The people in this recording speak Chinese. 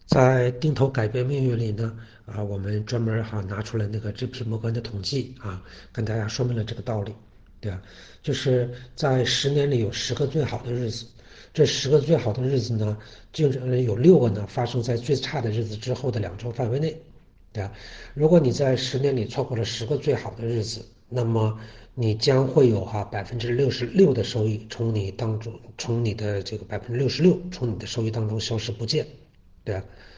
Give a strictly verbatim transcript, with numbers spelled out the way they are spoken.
在定投改变命运里呢，啊，我们专门哈、拿出了那个 J P 摩根的统计啊，跟大家说明了这个道理，对吧？就是在十年里有十个最好的日子，这十个最好的日子呢，就是有六个呢发生在最差的日子之后的两周范围内，对吧？如果你在十年里错过了十个最好的日子，那么你将会有哈百分之六十六的收益从你当中，从你的这个百分之六十六从你的收益当中消失不见，对吧？